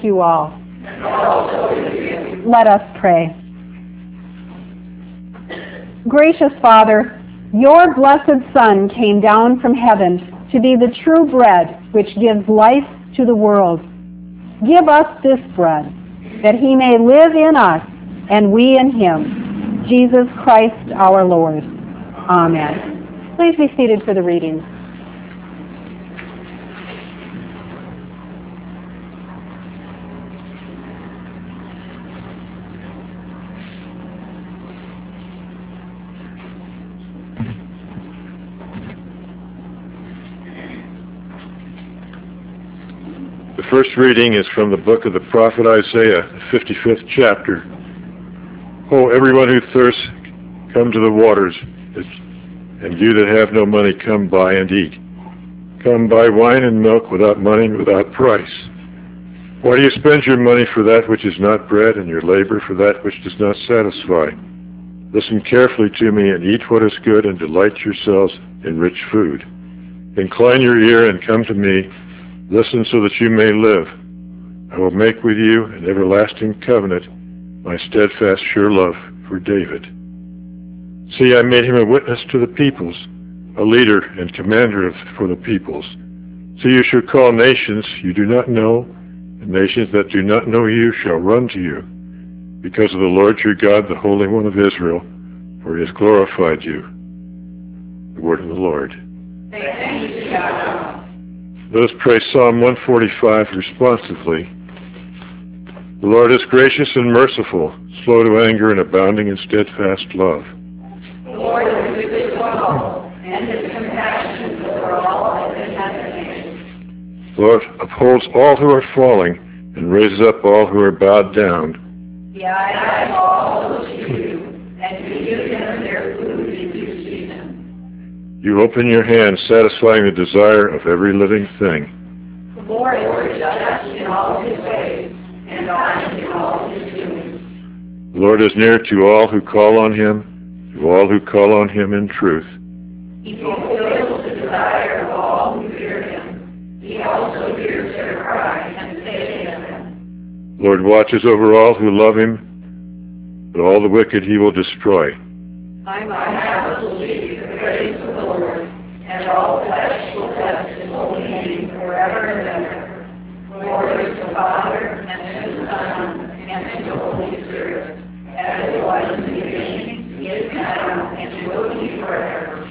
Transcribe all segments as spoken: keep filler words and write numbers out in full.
you all. And also with you. Let us pray. Gracious Father, your blessed Son came down from heaven to be the true bread which gives life to the world. Give us this bread, that he may live in us and we in him. Jesus Christ our Lord. Amen. Please be seated for the readings. The first reading is from the book of the prophet Isaiah, the fifty-fifth chapter. Oh, everyone who thirsts, come to the waters, and you that have no money, come buy and eat. Come buy wine and milk without money and without price. Why do you spend your money for that which is not bread, and your labor for that which does not satisfy? Listen carefully to me, and eat what is good, and delight yourselves in rich food. Incline your ear and come to me. Listen so that you may live. I will make with you an everlasting covenant, my steadfast sure love for David. See, I made him a witness to the peoples, a leader and commander of, for the peoples. So you shall call nations you do not know, and nations that do not know you shall run to you, because of the Lord your God, the Holy One of Israel, for he has glorified you. The word of the Lord. Thanks be to God. Let us pray Psalm one forty-five responsively. The Lord is gracious and merciful, slow to anger and abounding in steadfast love. The Lord is with his soul, and his compassion for all that has made. The Lord upholds all who are falling and raises up all who are bowed down. The eyes of all look to you, and you give them their food in due season. You open your hand, satisfying the desire of every living thing. The Lord is just in all his ways, and kind in all his doings. The Lord is near to all who call on him, to all who call on him in truth. He fulfills the desire of all who fear him. He also hears their cry and saves them. The Lord watches over all who love him, but all the wicked he will destroy. My mouth will speak the praise of the Lord, and all flesh will bless his holy name forever and ever. Glory to the Father, and to the Son, and to the Holy Spirit, as it was in the beginning, is now, and will be forever.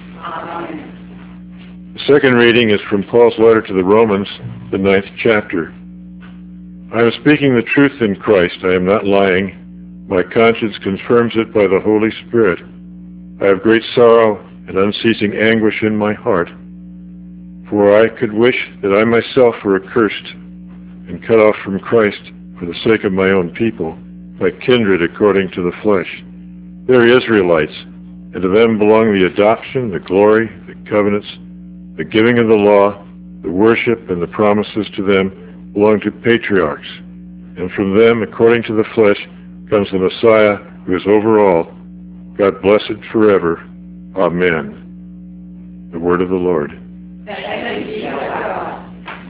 Amen. The second reading is from Paul's letter to the Romans, the ninth chapter. I am speaking the truth in Christ. I am not lying. My conscience confirms it by the Holy Spirit. I have great sorrow and unceasing anguish in my heart, for I could wish that I myself were accursed and cut off from Christ for the sake of my own people, my kindred according to the flesh. They are Israelites, and to them belong the adoption, the glory, the covenants, the giving of the law, the worship, and the promises to them belong to patriarchs. And from them, according to the flesh, comes the Messiah, who is over all, God blessed forever. Amen. The word of the Lord. Thanks be to God.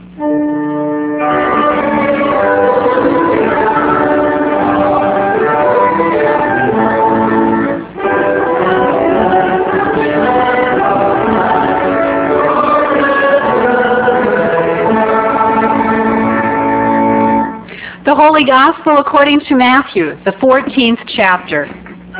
The Holy Gospel according to Matthew, the fourteenth chapter.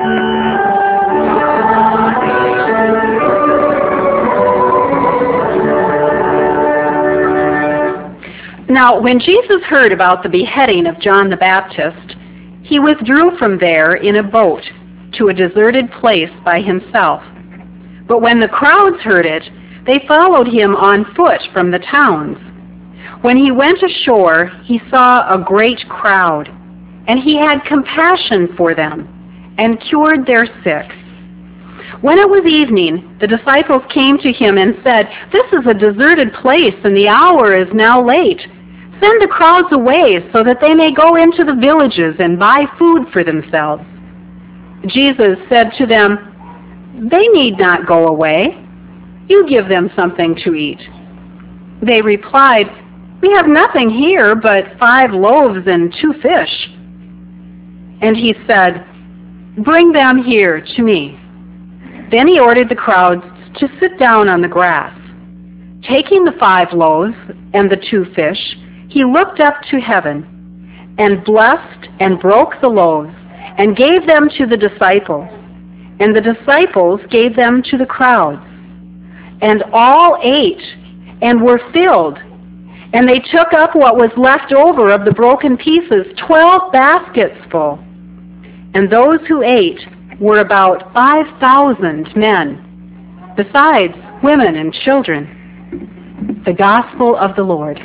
Now, when Jesus heard about the beheading of John the Baptist, he withdrew from there in a boat to a deserted place by himself. But when the crowds heard it, they followed him on foot from the towns. When he went ashore, he saw a great crowd, and he had compassion for them and cured their sick. When it was evening, the disciples came to him and said, "This is a deserted place, and the hour is now late. Send the crowds away so that they may go into the villages and buy food for themselves." Jesus said to them, "They need not go away. You give them something to eat." They replied, "We have nothing here but five loaves and two fish." And he said, "Bring them here to me." Then he ordered the crowds to sit down on the grass. Taking the five loaves and the two fish, he looked up to heaven and blessed and broke the loaves and gave them to the disciples, and the disciples gave them to the crowds. And all ate and were filled, and they took up what was left over of the broken pieces, twelve baskets full. And those who ate were about five thousand men, besides women and children. The Gospel of the Lord.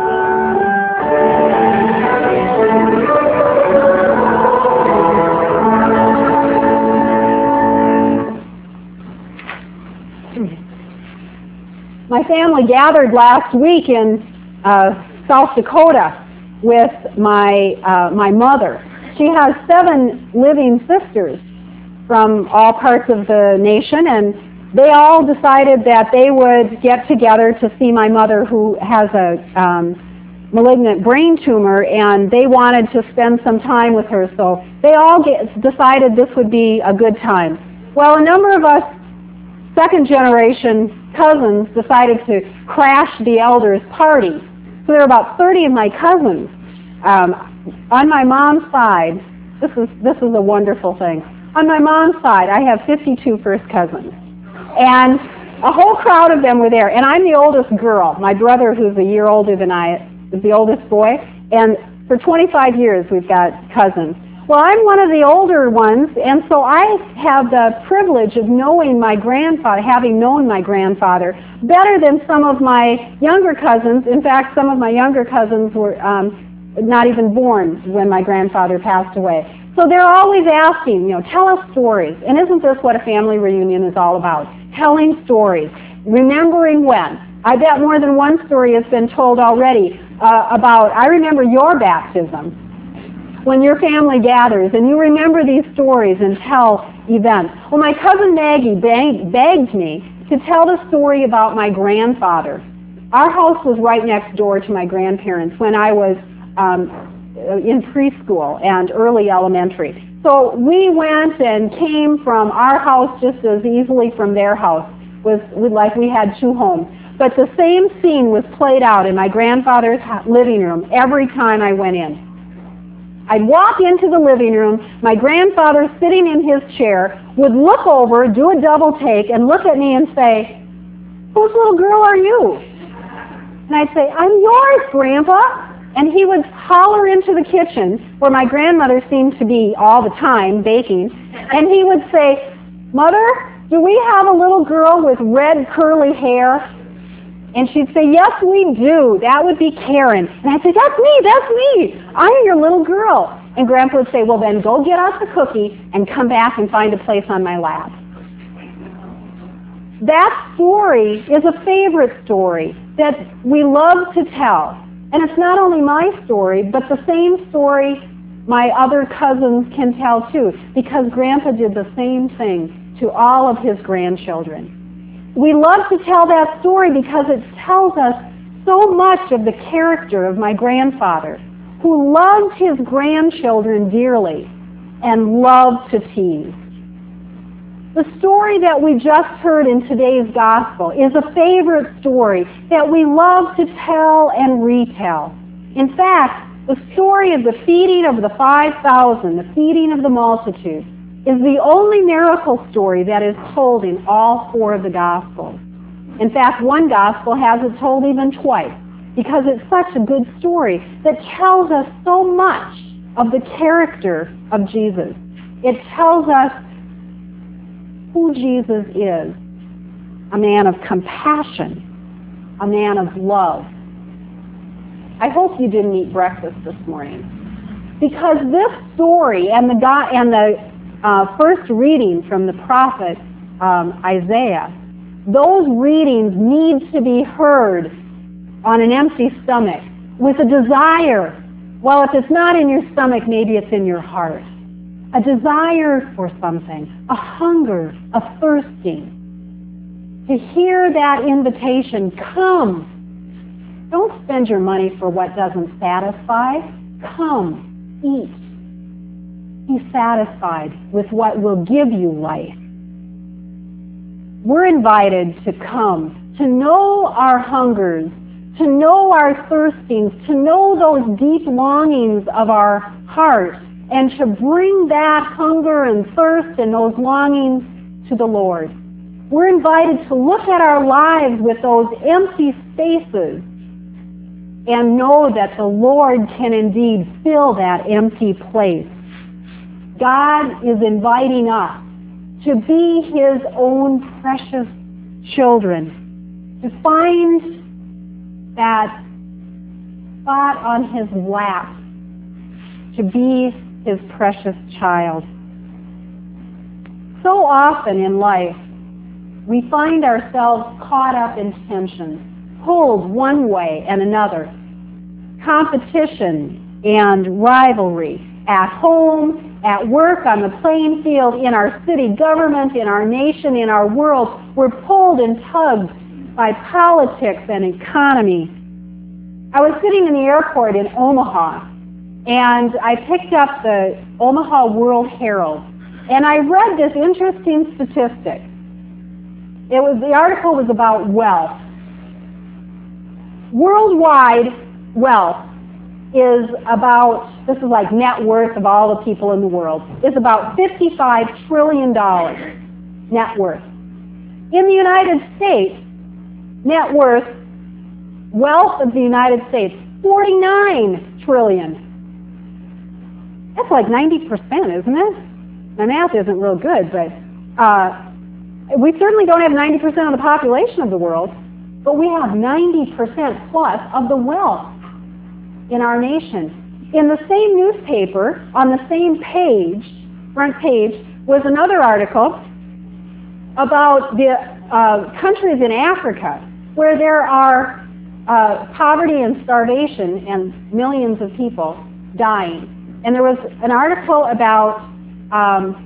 My family gathered last week in uh, South Dakota with my uh, my mother. She has seven living sisters from all parts of the nation, and they all decided that they would get together to see my mother, who has a um, malignant brain tumor, and they wanted to spend some time with her. So they all get, decided this would be a good time. Well, a number of us second generation cousins decided to crash the elders' party. So there are about thirty of my cousins. Um, on my mom's side, this is this is a wonderful thing. On my mom's side, I have fifty-two first cousins. And a whole crowd of them were there. And I'm the oldest girl. My brother, who's a year older than I, is the oldest boy. And for twenty-five years, we've got cousins. Well, I'm one of the older ones, and so I have the privilege of knowing my grandfather, having known my grandfather, better than some of my younger cousins. In fact, some of my younger cousins were um, not even born when my grandfather passed away. So they're always asking, you know, tell us stories. And isn't this what a family reunion is all about? Telling stories, remembering when. I bet more than one story has been told already uh, about, I remember your baptism. When your family gathers and you remember these stories and tell events. Well, my cousin Maggie begged, begged me to tell the story about my grandfather. Our house was right next door to my grandparents when I was um, in preschool and early elementary. So we went and came from our house just as easily from their house. Was like we had two homes. But the same scene was played out in my grandfather's living room every time I went in. I'd walk into the living room, my grandfather sitting in his chair would look over, do a double take, and look at me and say, "Whose little girl are you?" And I'd say, "I'm yours, Grandpa." And he would holler into the kitchen, where my grandmother seemed to be all the time baking, and he would say, "Mother, do we have a little girl with red curly hair?" And she'd say, "Yes, we do. That would be Karen." And I'd say, "That's me, that's me. I'm your little girl." And Grandpa would say, "Well, then go get us a cookie and come back and find a place on my lap." That story is a favorite story that we love to tell. And it's not only my story, but the same story my other cousins can tell too, because Grandpa did the same thing to all of his grandchildren. We love to tell that story because it tells us so much of the character of my grandfather, who loved his grandchildren dearly and loved to tease. The story that we just heard in today's gospel is a favorite story that we love to tell and retell. In fact, the story of the feeding of the five thousand, the feeding of the multitude, is the only miracle story that is told in all four of the Gospels. In fact, one Gospel has it told even twice, because it's such a good story that tells us so much of the character of Jesus. It tells us who Jesus is, a man of compassion, a man of love. I hope you didn't eat breakfast this morning, because this story and the God and the Uh, first reading from the prophet um, Isaiah, those readings need to be heard on an empty stomach with a desire. Well, if it's not in your stomach, maybe it's in your heart. A desire for something, a hunger, a thirsting. To hear that invitation, come. Don't spend your money for what doesn't satisfy. Come, eat. Be satisfied with what will give you life. We're invited to come, to know our hungers, to know our thirstings, to know those deep longings of our heart, and to bring that hunger and thirst and those longings to the Lord. We're invited to look at our lives with those empty spaces and know that the Lord can indeed fill that empty place. God is inviting us to be His own precious children, to find that spot on His lap, to be His precious child. So often in life, we find ourselves caught up in tensions, pulled one way and another, competition and rivalry, at home, at work, on the playing field, in our city government, in our nation, in our world. We're pulled and tugged by politics and economy. I was sitting in the airport in Omaha, and I picked up the Omaha World Herald, and I read this interesting statistic. It was, the article was about wealth. Worldwide wealth is about, this is like net worth of all the people in the world, is about fifty-five trillion dollars net worth. In the United States, net worth, wealth of the United States, forty-nine trillion dollars. That's like ninety percent, isn't it? My math isn't real good, but uh, we certainly don't have ninety percent of the population of the world, but we have ninety percent plus of the wealth in our nation. In the same newspaper, on the same page, front page, was another article about the uh, countries in Africa where there are uh, poverty and starvation and millions of people dying. And there was an article about, um,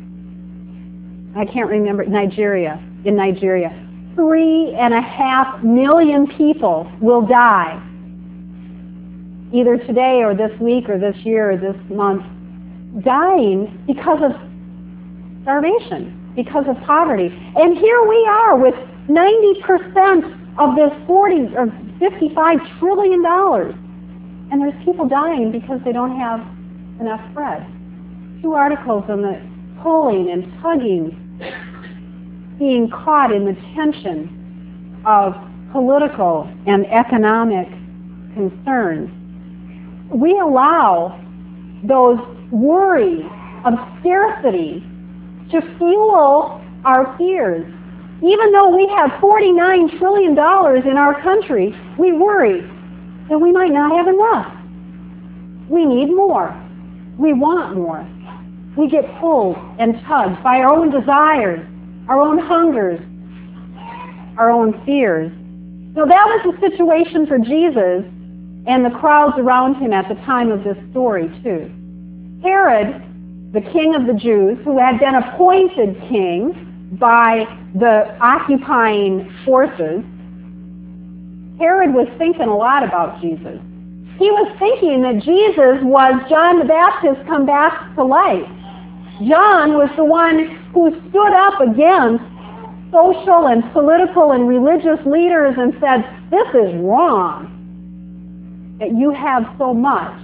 I can't remember, Nigeria, in Nigeria. Three and a half million people will die either today or this week or this year or this month, dying because of starvation, because of poverty. And here we are with ninety percent of this forty or fifty-five trillion dollars. And there's people dying because they don't have enough bread. Two articles on the pulling and tugging, being caught in the tension of political and economic concerns. We allow those worries of scarcity to fuel our fears. Even though we have forty-nine trillion dollars in our country, we worry that we might not have enough. We need more. We want more. We get pulled and tugged by our own desires, our own hungers, our own fears. So that was the situation for Jesus and the crowds around him at the time of this story, too. Herod, the king of the Jews, who had been appointed king by the occupying forces, Herod was thinking a lot about Jesus. He was thinking that Jesus was John the Baptist come back to life. John was the one who stood up against social and political and religious leaders and said, this is wrong, that you have so much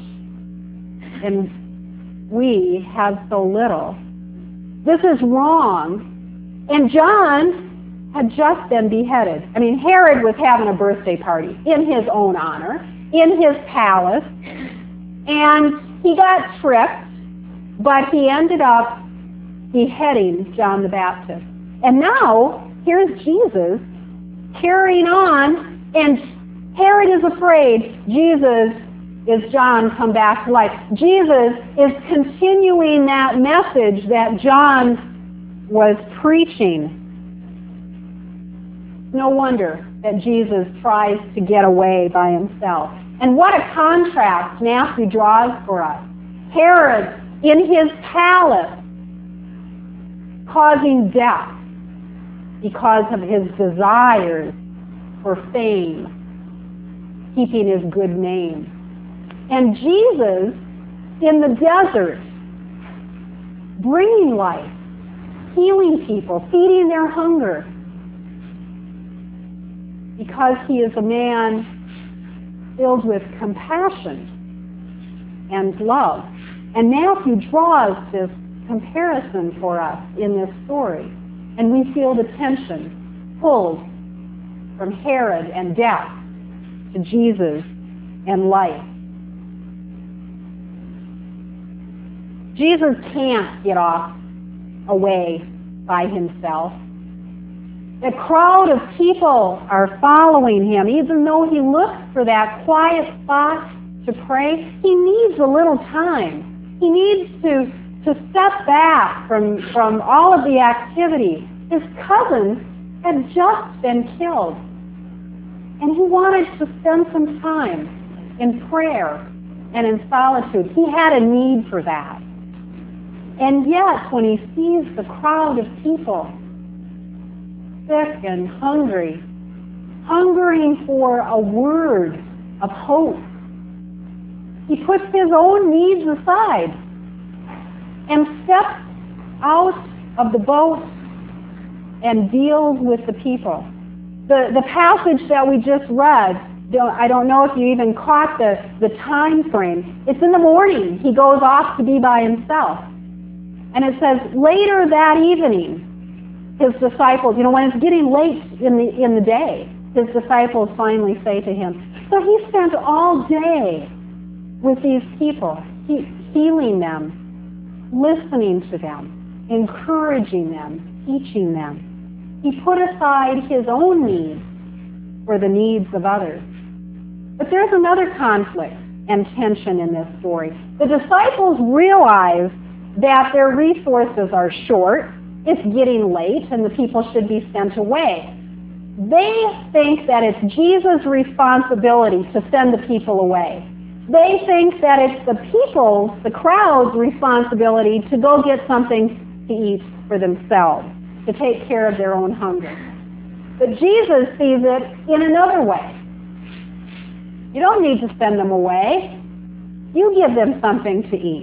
and we have so little. This is wrong. And John had just been beheaded. I mean, Herod was having a birthday party in his own honor, in his palace, and he got tricked, but he ended up beheading John the Baptist. And now, here's Jesus carrying on, and Herod is afraid Jesus is John come back to life. Jesus is continuing that message that John was preaching. No wonder that Jesus tries to get away by himself. And what a contrast Matthew draws for us. Herod in his palace causing death because of his desires for fame keeping his good name. And Jesus, in the desert, bringing life, healing people, feeding their hunger, because he is a man filled with compassion and love. And Matthew draws this comparison for us in this story, and we feel the tension pulled from Herod and death to Jesus and life. Jesus can't get off away by himself. A crowd of people are following him. Even though he looks for that quiet spot to pray, he needs a little time. He needs to, to step back from, from all of the activity. His cousin had just been killed, and he wanted to spend some time in prayer and in solitude. He had a need for that. And yet, when he sees the crowd of people, sick and hungry, hungering for a word of hope, he puts his own needs aside and steps out of the boat and deals with the people. The, the passage that we just read, don't, I don't know if you even caught the, the time frame. It's in the morning. He goes off to be by himself. And it says, later that evening, his disciples, you know, when it's getting late in the in the day, his disciples finally say to him, so he spent all day with these people, he, healing them, listening to them, encouraging them, teaching them. He put aside his own needs for the needs of others. But there's another conflict and tension in this story. The disciples realize that their resources are short, it's getting late, and the people should be sent away. They think that it's Jesus' responsibility to send the people away. They think that it's the people's, the crowd's responsibility to go get something to eat for themselves, to take care of their own hunger. But Jesus sees it in another way. You don't need to send them away. You give them something to eat.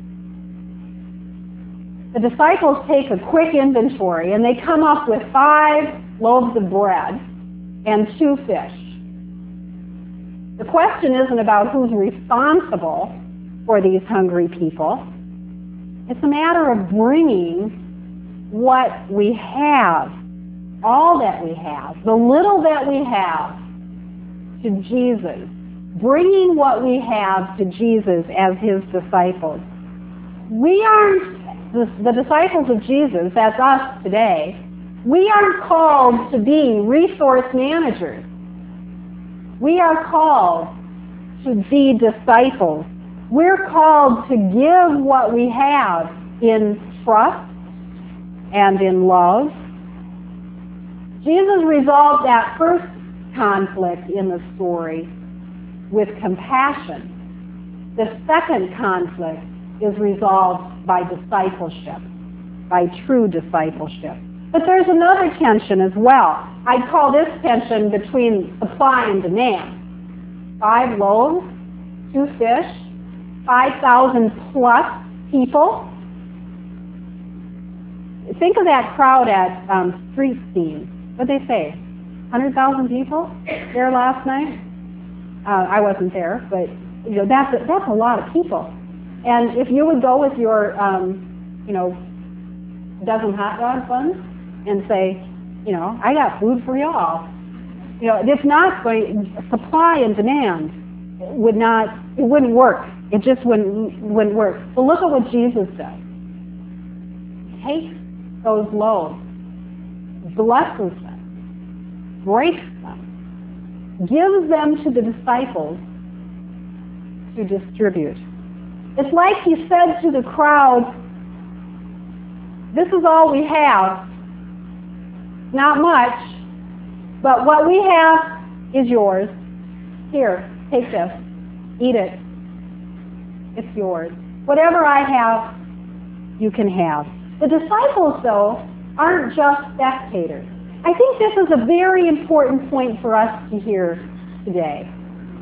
The disciples take a quick inventory, and they come up with five loaves of bread and two fish. The question isn't about who's responsible for these hungry people. It's a matter of bringing what we have, all that we have, the little that we have, to Jesus. Bringing what we have to Jesus as his disciples. We aren't The, the disciples of Jesus, that's us today, we are called to be resource managers. We are called to be disciples. We're called to give what we have in trust and in love. Jesus resolved that first conflict in the story with compassion. The second conflict is resolved by discipleship, by true discipleship. But there's another tension as well. I'd call this tension between supply and demand. Five loaves, two fish, five thousand plus people. Think of that crowd at um, Street Scene. What'd they say? one hundred thousand people there last night? Uh, I wasn't there, but you know that's a, that's a lot of people. And if you would go with your, um, you know, dozen hot dog buns and say, you know, I got food for y'all, you know, it's not going. Supply and demand would not. It wouldn't work. It just wouldn't wouldn't work. But look at what Jesus does. Takes those loaves, blesses them, breaks them, gives them to the disciples to distribute. It's like he said to the crowd, this is all we have, not much, but what we have is yours. Here, take this, eat it. It's yours. Whatever I have, you can have. The disciples, though, aren't just spectators. I think this is a very important point for us to hear today.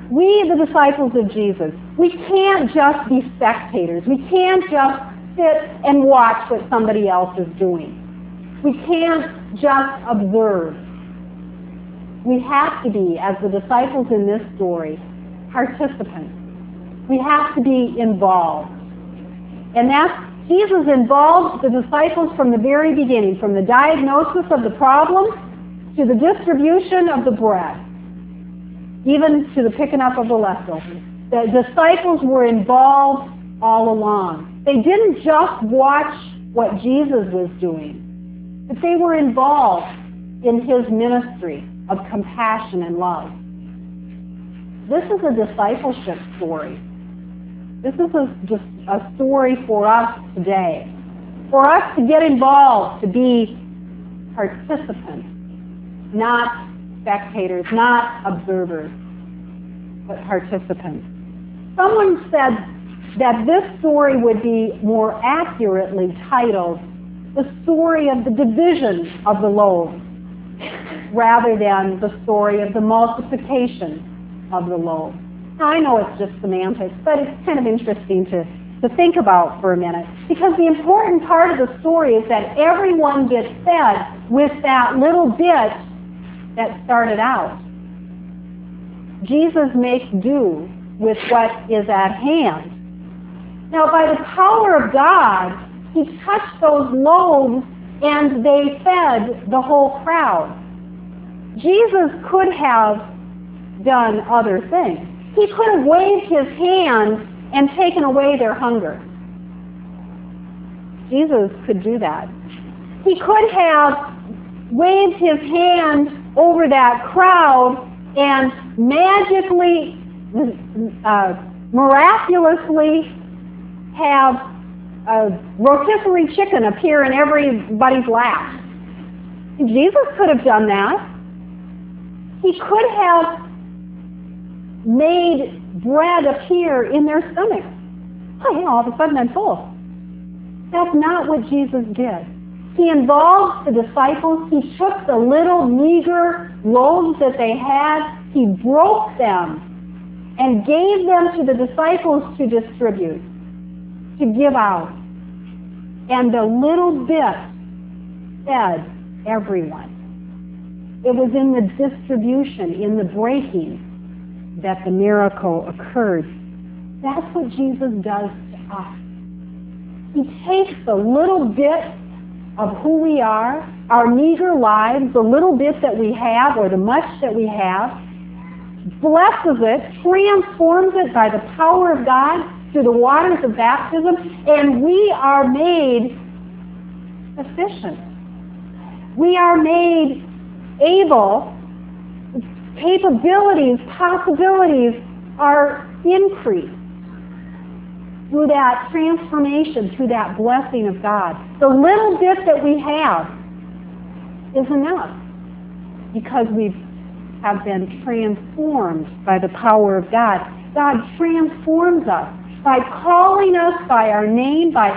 we, the disciples of Jesus, we can't just be spectators. We can't just sit and watch what somebody else is doing. We can't just observe. We have to be, as the disciples in this story, participants. We have to be involved. And that's, Jesus involved the disciples from the very beginning, from the diagnosis of the problem to the distribution of the bread, even to the picking up of the leftovers. The disciples were involved all along. They didn't just watch what Jesus was doing, but they were involved in his ministry of compassion and love. This is a discipleship story. This is a, just a story for us today. For us to get involved, to be participants, not spectators, not observers, but participants. Someone said that this story would be more accurately titled The Story of the Division of the Loaves, rather than the story of the multiplication of the loaves. Now, I know it's just semantics, but it's kind of interesting to, to think about for a minute, because the important part of the story is that everyone gets fed with that little bit that started out. Jesus makes do with what is at hand. Now, by the power of God, he touched those loaves and they fed the whole crowd. Jesus could have done other things. He could have waved his hand and taken away their hunger. Jesus could do that. He could have waved his hand over that crowd and magically, uh, miraculously have a rotisserie chicken appear in everybody's lap. Jesus could have done that. He could have made bread appear in their stomachs. Oh, yeah, all of a sudden I'm full. That's not what Jesus did. He involved the disciples. He took the little meager loaves that they had. He broke them and gave them to the disciples to distribute, to give out. And the little bit fed everyone. It was in the distribution, in the breaking, that the miracle occurred. That's what Jesus does to us. He takes the little bit of who we are, our meager lives, the little bit that we have or the much that we have, blesses it, transforms it by the power of God through the waters of baptism, and we are made sufficient. We are made able, capabilities, possibilities are increased through that transformation, through that blessing of God. The little bit that we have is enough because we have been transformed by the power of God. God transforms us by calling us by our name, by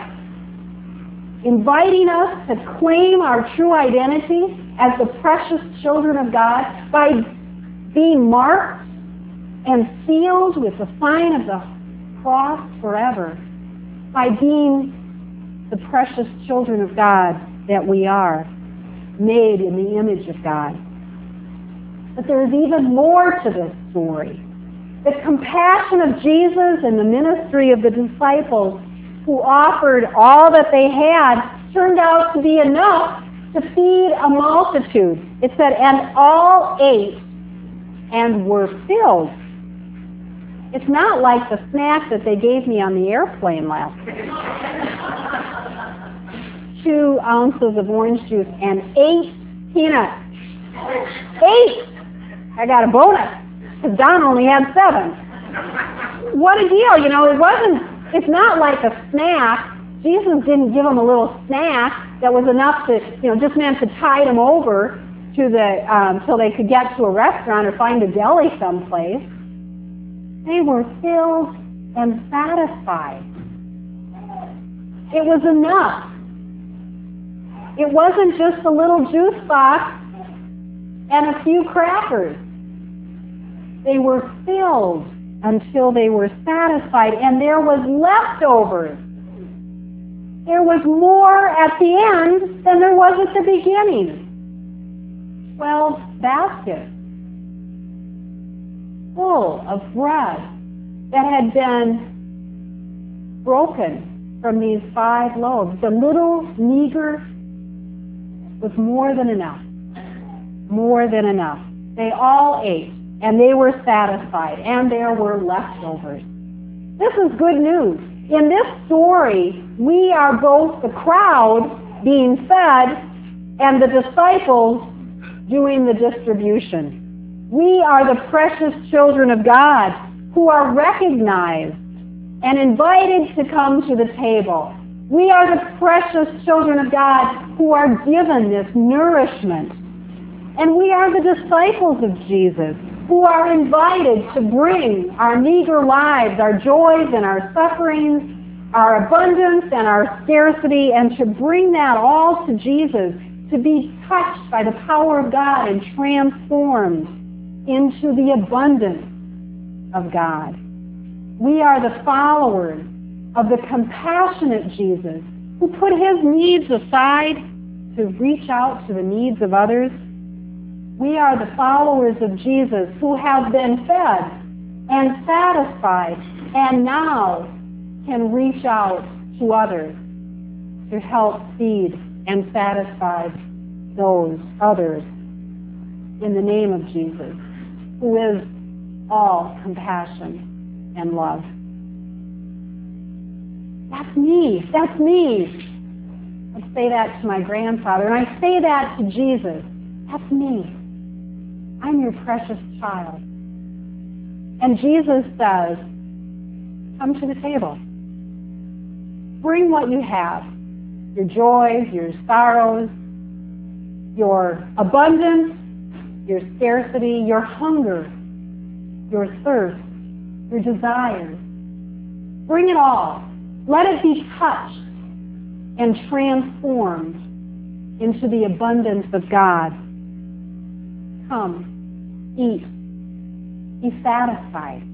inviting us to claim our true identity as the precious children of God, by being marked and sealed with the sign of the cross forever, by being the precious children of God that we are, made in the image of God. But there is even more to this story. The compassion of Jesus and the ministry of the disciples who offered all that they had turned out to be enough to feed a multitude. It said, and all ate and were filled. It's not like the snack that they gave me on the airplane last week. Two ounces of orange juice and eight peanuts. Eight! I got a bonus, because Don only had seven. What a deal, you know, it wasn't, it's not like a snack. Jesus didn't give them a little snack that was enough to, you know, just meant to tide them over to the, um, till they could get to a restaurant or find a deli someplace. They were filled and satisfied. It was enough. It wasn't just a little juice box and a few crackers. They were filled until they were satisfied, and there was leftovers. There was more at the end than there was at the beginning. Twelve baskets full of bread that had been broken from these five loaves. The little meager was more than enough. More than enough. They all ate, and they were satisfied, and there were leftovers. This is good news. In this story, we are both the crowd being fed and the disciples doing the distribution. We are the precious children of God who are recognized and invited to come to the table. We are the precious children of God who are given this nourishment. And we are the disciples of Jesus who are invited to bring our meager lives, our joys and our sufferings, our abundance and our scarcity, and to bring that all to Jesus, to be touched by the power of God and transformed into the abundance of God. We are the followers of the compassionate Jesus who put his needs aside to reach out to the needs of others. We are the followers of Jesus who have been fed and satisfied and now can reach out to others to help feed and satisfy those others in the name of Jesus, who is all compassion and love. That's me. That's me. I say that to my grandfather, and I say that to Jesus. That's me. I'm your precious child. And Jesus says, come to the table. Bring what you have, your joys, your sorrows, your abundance, your scarcity, your hunger, your thirst, your desires. Bring it all. Let it be touched and transformed into the abundance of God. Come, eat, be satisfied.